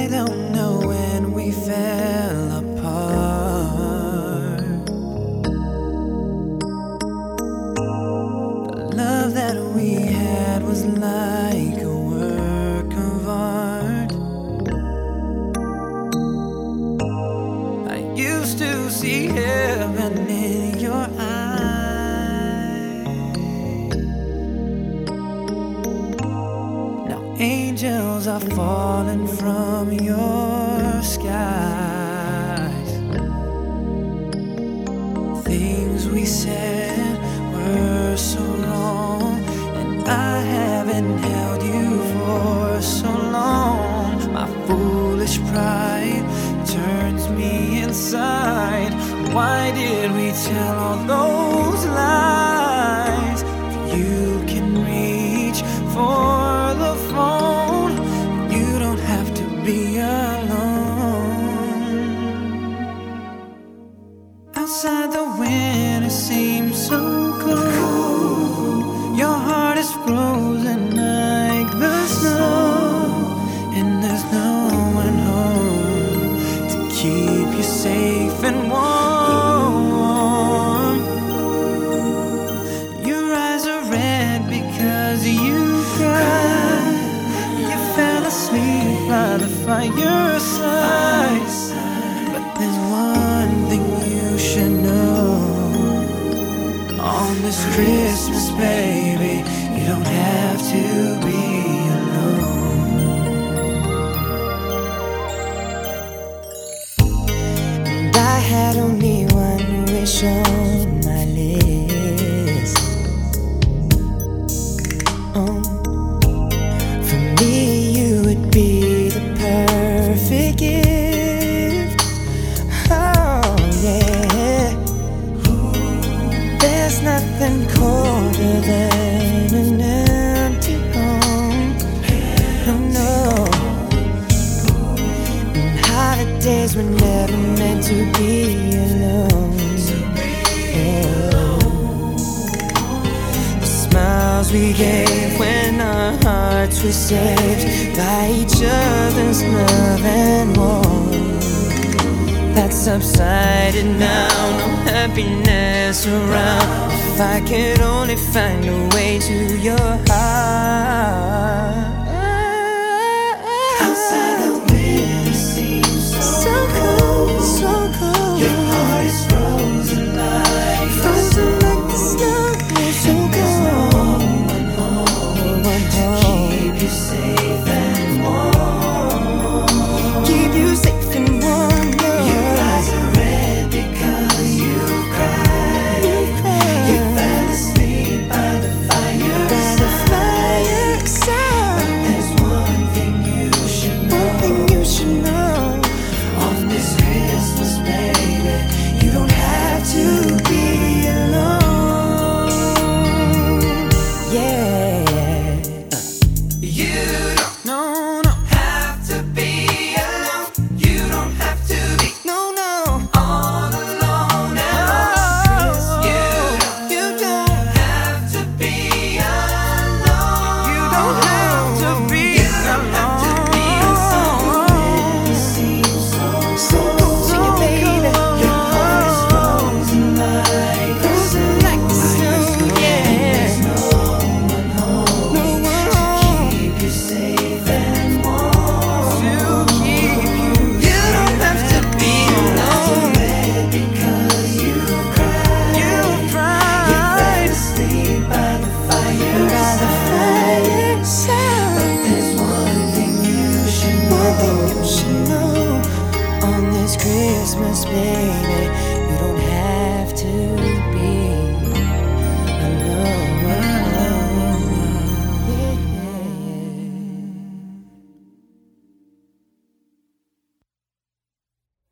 I don't know when we fell apart. The love that we had was like a work of art. I used to see heaven in your eyes. Now angels are falling from your skies. Things we said were so wrong, and I haven't held you for so long. My foolish pride turns me inside. Why did we tell all those lies? You can reach for the phone. You don't have to be alone. Outside the winter seems so cold. Your heart is frozen like the snow, and there's no one home to keep you safe and warm. Your eyes are red because you cried. You fell asleep by the fireside. But there's one thing you should know. On this Christmas, baby, you don't have to be alone. And I had only one wish on my list. For me, you would be the perfect gift. Oh, yeah. There's nothing colder than an empty home. No, no. And holidays were never meant to be alone. The smiles we gave when our hearts were saved by each other's love and warmth. That's subsided now, no happiness around. If I could only find a way to your heart. Outside the winter seems so cold, so cold. Your heart is frozen like the snow. So cold. No one home to keep you safe and warm. Keep you safe and warm. Your eyes are red because you cried. You fell asleep by the fireside. But there's one thing you should know. On this Christmas, baby, you don't have to be alone. Yeah. You don't have to be alone. You don't have to be all alone at Christmas. You don't have to be alone. You don't have to be alone. So cold to you, baby. Your heart is frozen like the snow. Yeah. There's no one home to keep you safe and warm. You don't have to be alone because you cried. You fell asleep by the fireside. But there's one thing you should know. On this Christmas, baby, you don't have to